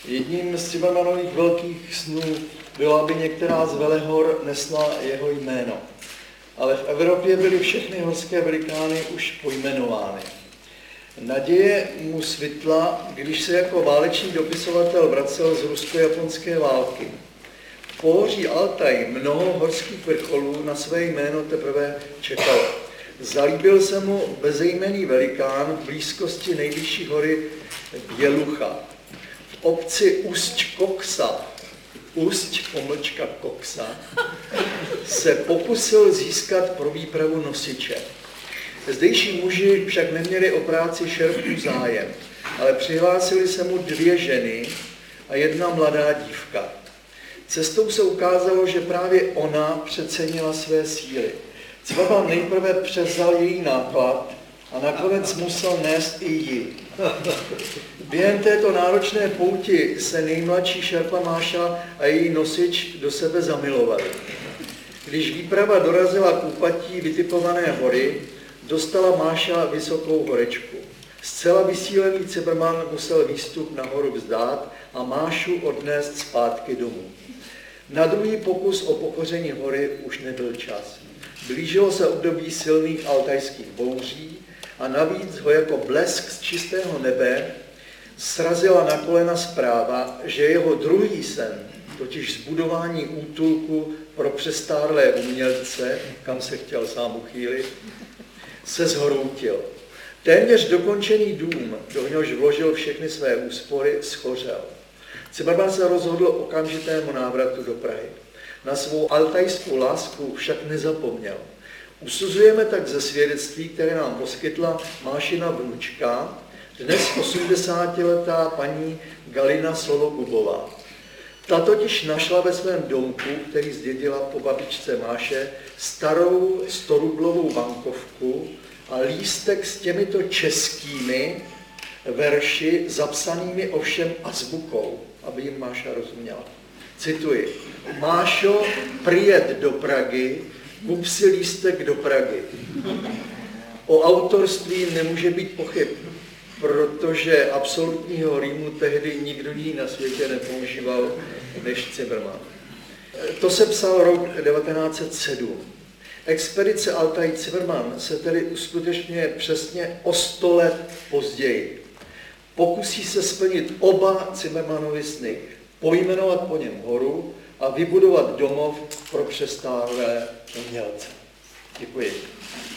Jedním z Zimmermanových velkých snů bylo, aby některá z velehor nesla jeho jméno. Ale v Evropě byly všechny horské velikány už pojmenovány. Naděje mu svitla, když se jako válečný dopisovatel vracel z rusko-japonské války. V pohoří Altaj mnoho horských vrcholů na své jméno teprve čekalo. Zalíbil se mu bezejmenný velikán v blízkosti nejvyšší hory Bělucha. V obci Úsť-Koksa, Úsť-Koksa, se pokusil získat pro výpravu nosiče. Zdejší muži však neměli o práci šerpů zájem, ale přihlásili se mu 2 ženy a 1 mladá dívka. Cestou se ukázalo, že právě ona přecenila své síly. Zimmermann nejprve převzal její náklad a nakonec musel nést i ji. Během této náročné pouti se nejmladší šerpa Máša a její nosič do sebe zamilovali. Když výprava dorazila k úpatí vytipované hory, dostala Máša vysokou horečku. Zcela vysílený Zimmermann musel výstup nahoru vzdát a Mášu odnést zpátky domů. Na druhý pokus o pokoření hory už nebyl čas. Blížilo se období silných altajských bouří a navíc ho jako blesk z čistého nebe srazila na kolena zpráva, že jeho druhý sen, totiž zbudování útulku pro přestárlé umělce, kam se chtěl sám uchýlit, se zhroutil. Téměř dokončený dům, do něhož vložil všechny své úspory, schořel. Zimmermann se rozhodl okamžitému návratu do Prahy. Na svou altajskou lásku však nezapomněl. Usuzujeme tak ze svědectví, které nám poskytla Mášina vnučka, dnes 80letá paní Galina Sologubová. Ta totiž našla ve svém domku, který zdědila po babičce Máše, starou 100rublovou bankovku a lístek s těmito českými verši zapsanými ovšem azbukou, aby jim Máša rozuměla. Cituji. Mášo, přijet do Prahy, kup si lístek do Prahy. O autorství nemůže být pochyb, protože absolutního rýmu tehdy nikdo jiný na světě nepoužíval než Zimmermann. To se psal rok 1907. Expedice Altaj-Zimmermann se tedy uskutečňuje přesně o 100 let později. Pokusí se splnit oba Zimmermannovy sny, pojmenovat po něm horu a vybudovat domov pro přestárlé umělce. Děkuji.